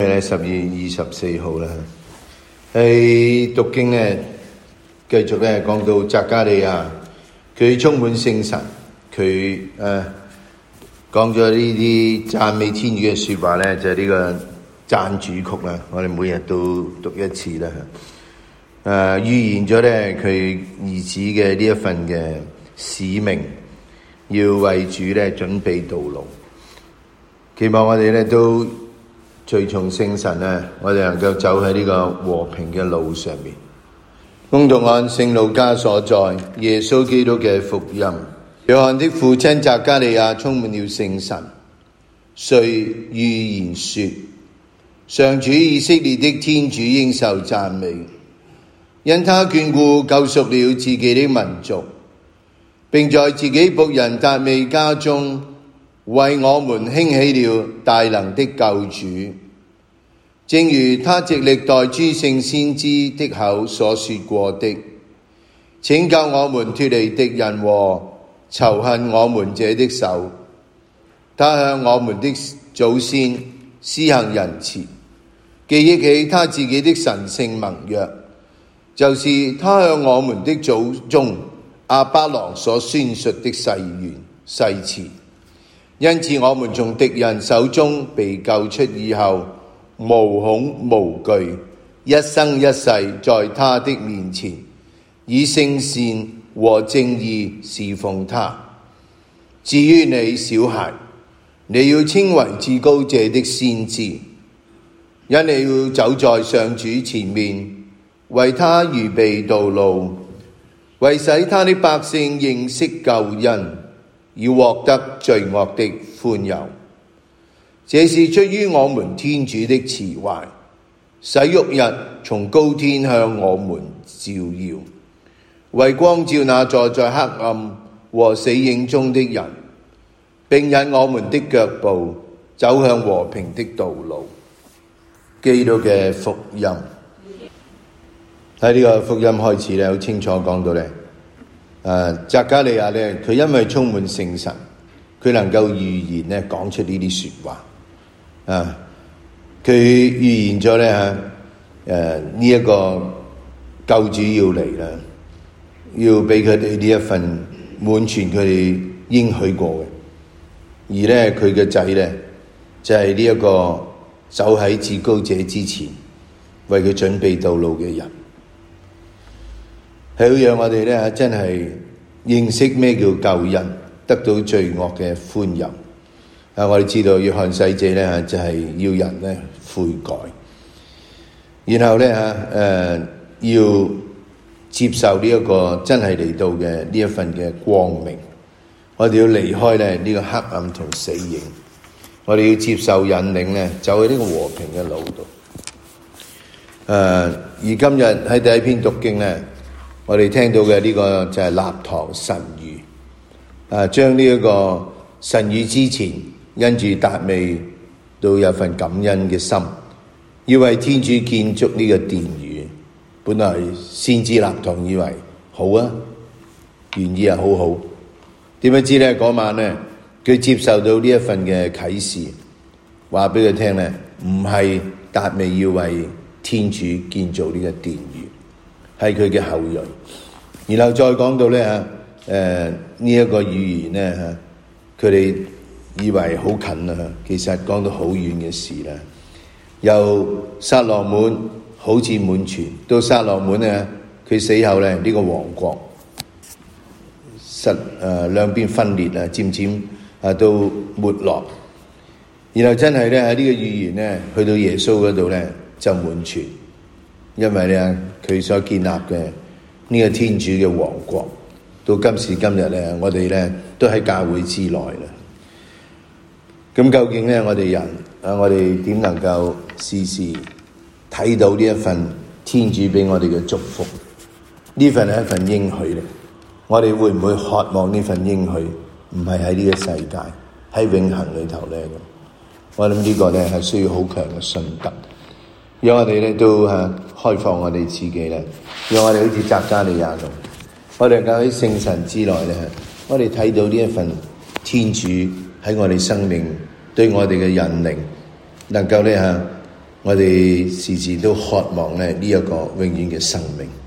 12月24號啦，喺讀經咧，繼續咧講到匝加利亞，佢充滿聖神，佢講咗呢啲讚美天主嘅說話咧，就係呢個讚主曲啦。我哋每日都讀一次啦。預言咗咧佢兒子嘅呢一份嘅使命，要為主咧準備道路。期望我哋咧都隨從聖神咧，我哋能夠走喺呢個和平嘅路上面。恭讀按聖路加所載耶穌基督嘅福音。約翰的父親匝加利亞充滿了聖神，遂預言說：上主以色列的天主應受讚美，因他眷顧救贖了自己的民族，並在自己僕人達味家中為我們興起了大能的救主，正如他藉歷代諸聖先知的口所說過的，拯救我們脫離敵人和仇恨我們者的手。他向我們的祖先施行仁慈，記憶起他自己的神聖盟約，就是他向我們的祖宗亞巴郎所宣述的誓言誓詞。因此我們從敵人手中被救出以後，無恐無懼，一生一世在他的面前，以聖善和正義侍奉他。至於你小孩，你要稱為至高者的先知，因你要走在上主前面，為他預備道路，為使他的百姓認識救恩，要獲得罪惡的寬宥。這是出於我們天主的慈懷，使旭日從高天向我們照耀，為光照那坐在黑暗和死影中的人，並引我們的腳步走向和平的道路。基督嘅福音。喺呢個福音開始咧，好清楚講到咧，匝加利亞咧，佢因為充滿聖神，佢能夠預言咧，講出呢啲說話。佢預言咗咧呢一個救主要嚟啦，要俾佢哋呢一份滿全佢哋應許過嘅。而咧佢嘅仔咧就係呢一個走喺至高者之前，為佢準備道路嘅人，係要讓我哋咧真係認識咩叫救恩，得到罪惡嘅寬宥。我哋知道約翰洗者咧就係要人咧悔改，然後咧要接受呢一個真係嚟到嘅呢一份嘅光明。我哋要離開咧呢個黑暗同死影，我哋要接受引領咧，走喺呢個和平嘅路度。而今日喺第一篇讀經咧，我哋聽到嘅呢個就係立堂神諭，將呢一個神諭之前，因住達味都有份感恩嘅心，要為天主建築呢個殿宇。本來先知立堂以為好啊，願意好好，點不知咧嗰晚咧，佢接受到呢一份嘅啟示，話俾佢聽咧，唔係達味要為天主建造呢個殿宇，係佢嘅後裔。然後再講到咧呢一個預言咧佢哋以為好近啦，其實講到好遠嘅事啦。由撒羅滿好似滿全，到撒羅滿咧，佢死後咧呢個王國兩邊分裂啊，漸漸到沒落。然後真係咧喺呢個預言咧，去到耶穌嗰度咧就滿全，因為咧佢所建立嘅呢個天主嘅王國，到今時今日咧，我哋咧都喺教會之內啦。咁究竟咧，我哋人我哋點能夠時時睇到呢一份天主俾我哋嘅祝福？呢份係一份應許嚟，我哋會唔會渴望呢份應許？唔係喺呢個世界，喺永恆裏頭咧。我諗呢個咧係需要好強嘅信德，讓我哋咧都開放我哋自己咧，讓我哋好似匝加利亞咁，我哋能夠喺聖神之內咧，我哋睇到呢一份天主喺我哋生命對我哋嘅引領，能夠咧我哋時時都渴望咧呢一個永遠嘅生命。